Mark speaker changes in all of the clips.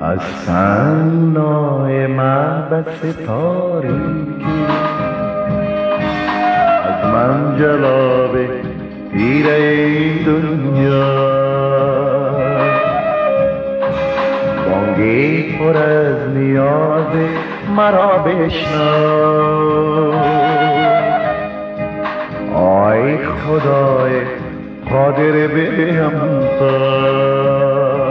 Speaker 1: از تنگنای محبس تاریکی، از من جلاب تیره این دنیا، بانگی پر از نیاز مرا بشنو. آی خدای قادر به همتا،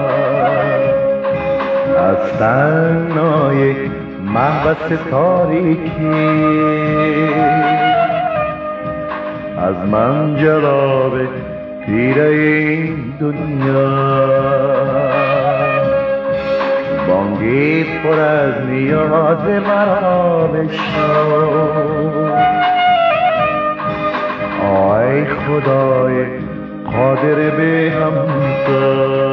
Speaker 1: از تنگنای محبس تاریکی، از من جلاب تیره این دنیا، بانگی پر از نیاز مرا بشنو. آی خدای قادر به همتا،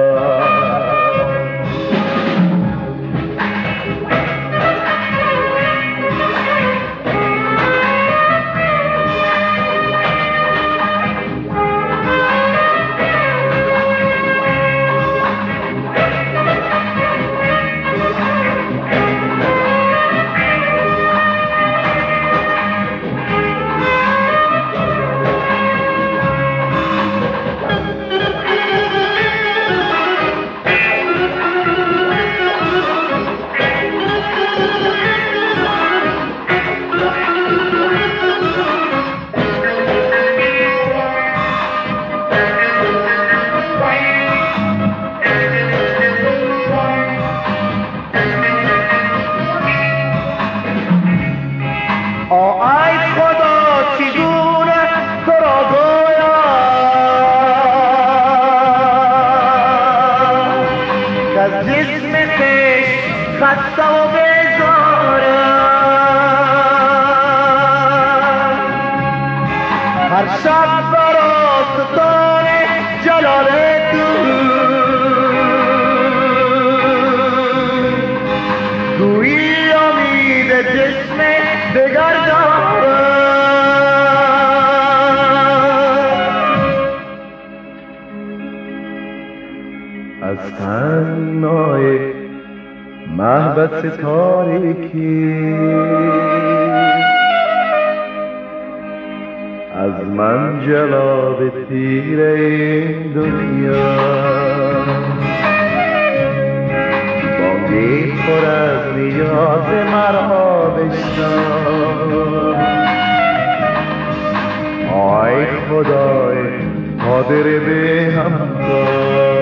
Speaker 2: ای خدا چگونه تو را گویم که از جسم خویش خسته و بیزارم، هر شب بر آستان جلال تو گویی امید جسم دگر
Speaker 1: از تنگنای محبس تاریکی، از من جلاب تیره این دنیا، بانگی پر از نیاز مرا بشنو. آی خدای قادر به همتا،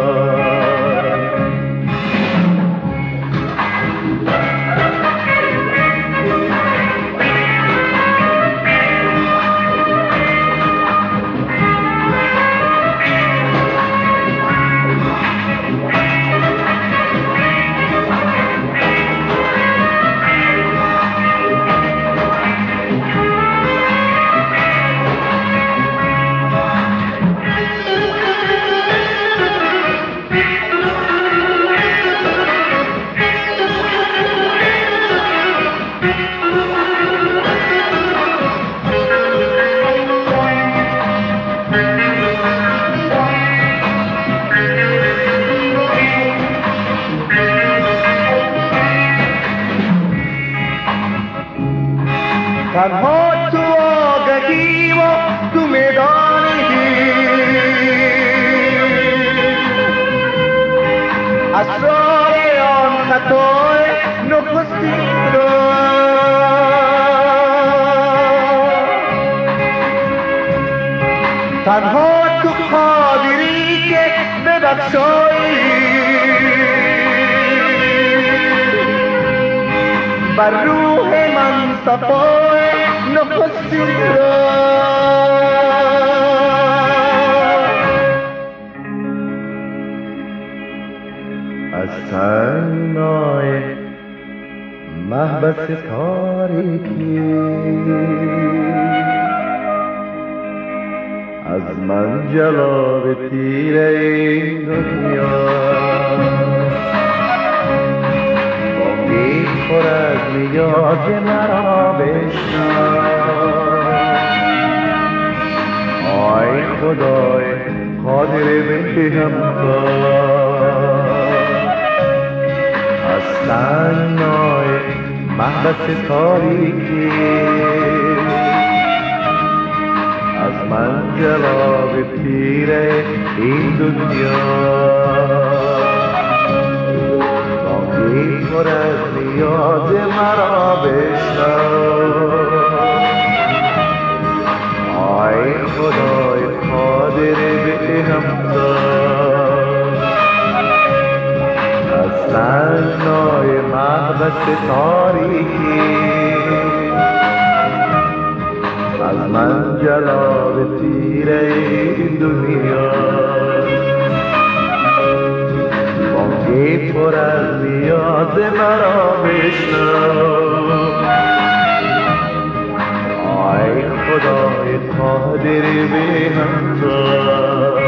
Speaker 2: تنها تو آگهی و تو میدانی، اسرار آن خطای نخستین را تنها تو قادری که ببخشایی، بر روح من صفای نخستین را
Speaker 1: از تنگنای محبس تاریکی، از من جلاب تیره این دنیا، بانگی پر از نیاز مرا بشنو. آی خدای قادر به همتا، تنگنای محبس تاریکی از من جواب تیره این دنیا بانگی پر از نیاز مرا بشنو آی خدای قادر به همدار از تنگنای محبس تاریکی از من جلاب تیره این دنیا بانگی پر از نیاز مرا بشنو آی خدای قادر به همدار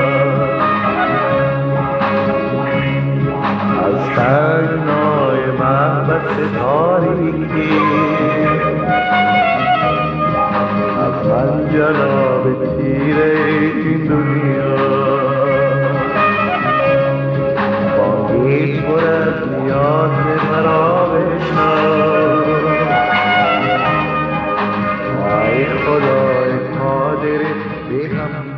Speaker 1: از تنگنای محبس تاریکی از من جلاب تیره این دنیا بانگی پر از نیاز مرا بشنو ای خدای قادر به هم